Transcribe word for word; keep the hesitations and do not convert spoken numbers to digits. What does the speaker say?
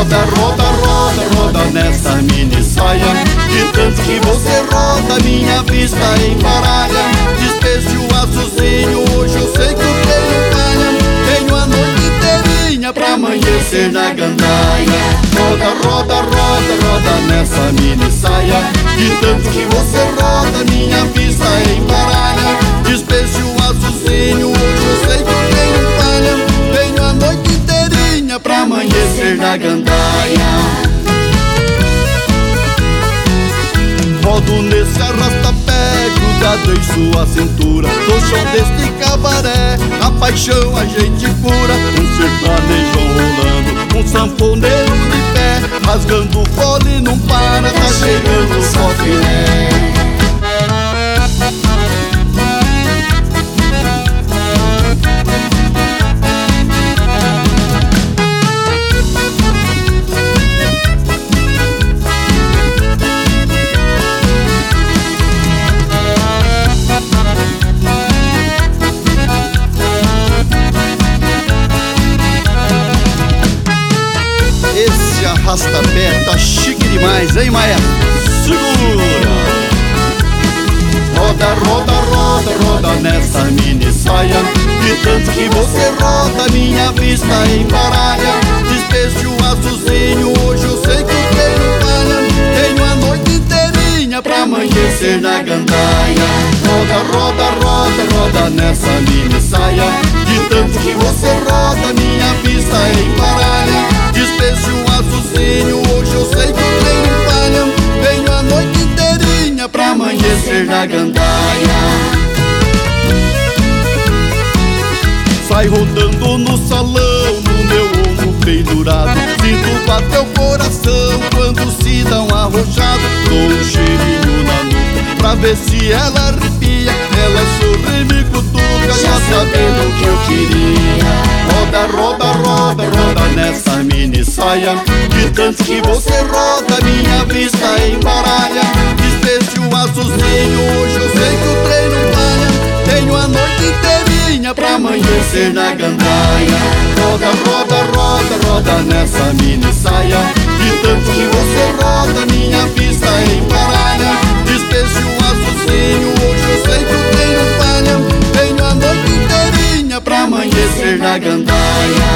Roda, roda, roda, roda nessa mini saia. De tanto que você roda, minha vista embaralha. Despeje o açuzinho, hoje eu sei que eu tenho palha. Tenho a noite inteirinha pra amanhecer na gandaia. Roda, roda, roda, roda nessa mini saia. De tanto que você roda, minha vista embaralha. Despeje o açuzinho, hoje eu sei que eu tenho palha. Tenho a noite inteirinha pra amanhecer na gandaia. Rodo nesse arrasta-pé, grudado em sua cintura. No chão deste cabaré, a paixão a gente cura. Um sertanejão rolando, um sanfoneiro de pé, rasgando o fole não para, tá chegando só filé. Esse arrasta-pé tá chique demais, hein, maestro? Segura! Roda, roda, roda, roda nessa mini saia. De tanto que você roda, minha vista embaralha. Despeje o açuzinho, hoje eu sei que eu tenho palha. Tenho a noite inteirinha pra amanhecer na gandaia. Roda, roda, roda, roda nessa mini saia. De tanto que você roda, minha vista embaralha. Despeje o açuzinho, hoje eu sei que eu tenho palha. Venho a noite inteirinha pra amanhecer na gandaia. Sai rodando no salão, no meu ombro pendurado. Sinto bater o coração quando se dá um arrojado. Dou um cheirinho na nuca pra ver se ela arrepia. Ela sorri e me cutuca, já sabendo o que eu queria. Roda, roda, roda, roda nessa mini saia. De tanto que você roda, minha vista embaralha. Despeje o açuzinho, hoje eu sei que o trem não falha. Tenho a noite inteirinha pra amanhecer na gandaia. Roda, roda, roda, roda nessa mini saia. De tanto que você roda, minha vista embaralha. Despeje o açuzinho, hoje eu sei que o trem não falha. Tenho a noite inteirinha pra amanhecer na gandaia.